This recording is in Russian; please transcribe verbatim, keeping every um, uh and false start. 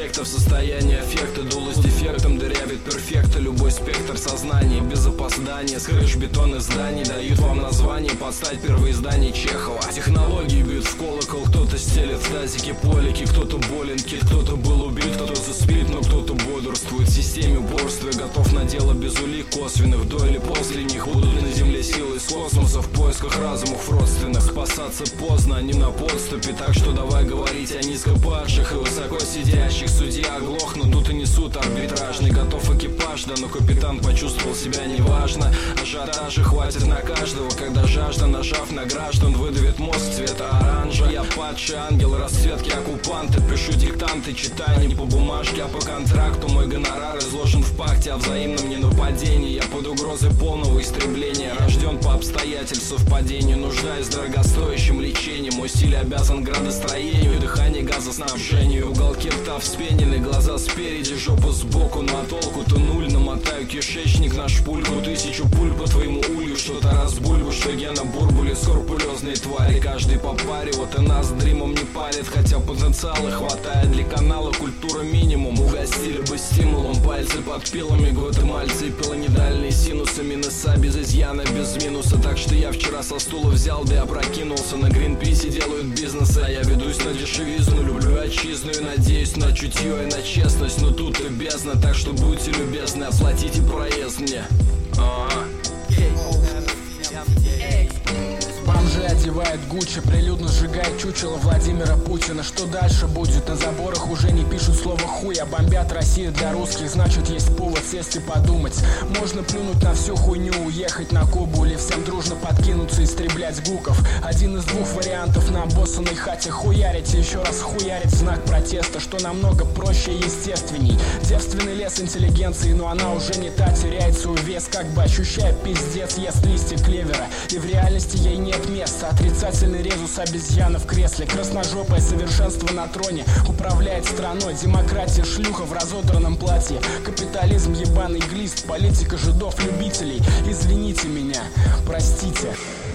эффектов, состояние аффекта, дуло с дефектом дырявит перфекта. Любой спектр сознания без опоздания, с крыш бетонных зданий дают вам название под стать первоизданий Чехова. Технологии бьют в колокол, кто-то стелет в тазике полики, кто-то болен, кит, кто-то был убит, кто-то спит, но кто-то бодрствует. В системе упорства готов на дело без улик косвенных, до или после них будут на земле силы из космоса в поисках разумов родственных. Спасаться поздно, они на подступе, так что давай говорить о низкопадших и высоко сидящих. Судья оглох, но тут и несут арбитражный. Готов экипаж, да, но капитан почувствовал себя неважно. Ажиотажа хватит на каждого, когда жажда, нажав на граждан, выдавит мозг цвета оранжа. Я падший ангел, расцветки оккупанта, пишу диктанты, читаю не по бумажке, а по контракту. Мой гонорар изложен в пакте о взаимном ненападении. Я под угрозой полного истребления, рожден по обстоятельствам совпадению, нуждаюсь в дорогостоящем лечении. Мой стиль обязан градостроению, дыхание, газоснабжению. Уголки рта вспенены, глаза спереди, жопа сбоку, но толку-то нуль. Намотаю кишечник на шпульку, тысячу пуль по твоему улью. Что-то разбульбу, что гена бурбули, скрупулезные твари. Каждый по паре, вот и нас дримом не палит, хотя потенциала хватает для канала культура минимум. Угостили бы стимулом, пальцы под пилами, гватемальцы, пилонидальные синусы, минуса без изъяна, без минуса. Так что я вчера со стула взял, да и опрокинулся. На Гринписе делают бизнес, а я ведусь на дешевизну. Люблю отчизну и надеюсь на чутье и на честность. Но тут и бездна, так что будьте любезны, оплатите проезд мне. А-а-а. Бомжи одевает Гуччи, прилюдно сжигает чучело Владимира Путина. Что дальше будет? На заборах уже не пишут слово хуй, а бомбят Россию для русских, значит есть повод сесть и подумать. Можно плюнуть на всю хуйню, уехать на Кубу, или всем дружно подкинуться и истреблять гуков. Один из двух вариантов: на обоссанной хате хуярить и еще раз хуярить в знак протеста, что намного проще и естественней. Девственный лес интеллигенции, но она уже не та, теряет свой вес, как бы ощущая пиздец, ест листья клевера. И в реальности ей нет места. Отрицательный резус обезьяна в кресле, красножопое совершенство на троне управляет страной. Демократия шлюха в разодранном платье, капитализм ебаный глист, политика жидов-любителей. Извините меня, простите.